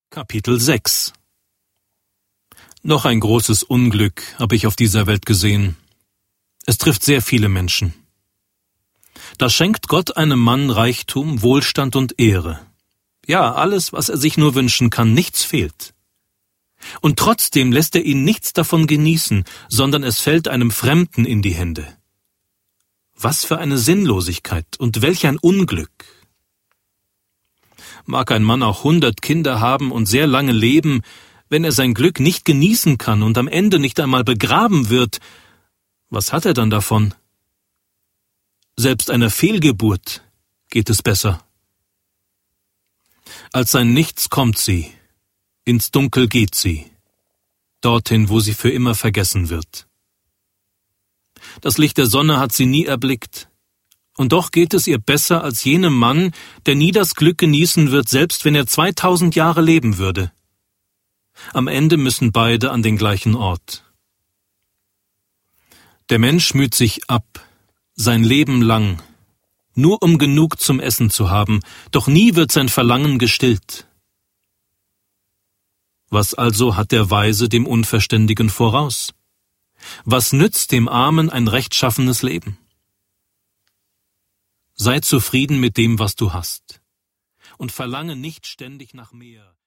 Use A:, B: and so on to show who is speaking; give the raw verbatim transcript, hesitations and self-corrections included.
A: Kapitel sechs. Noch ein großes Unglück habe ich auf dieser Welt gesehen. Es trifft sehr viele Menschen. Da schenkt Gott einem Mann Reichtum, Wohlstand und Ehre. Ja, alles, was er sich nur wünschen kann, nichts fehlt. Und trotzdem lässt er ihn nichts davon genießen, sondern es fällt einem Fremden in die Hände. Was für eine Sinnlosigkeit und welch ein Unglück! Mag ein Mann auch hundert Kinder haben und sehr lange leben, wenn er sein Glück nicht genießen kann und am Ende nicht einmal begraben wird, was hat er dann davon? Selbst einer Fehlgeburt geht es besser. Als ein Nichts kommt sie, ins Dunkel geht sie, dorthin, wo sie für immer vergessen wird. Das Licht der Sonne hat sie nie erblickt, und doch geht es ihr besser als jenem Mann, der nie das Glück genießen wird, selbst wenn er zweitausend Jahre leben würde. Am Ende müssen beide an den gleichen Ort. Der Mensch müht sich ab, sein Leben lang, nur um genug zum Essen zu haben, doch nie wird sein Verlangen gestillt. Was also hat der Weise dem Unverständigen voraus? Was nützt dem Armen ein rechtschaffenes Leben? Sei zufrieden mit dem, was du hast, und verlange nicht ständig nach mehr.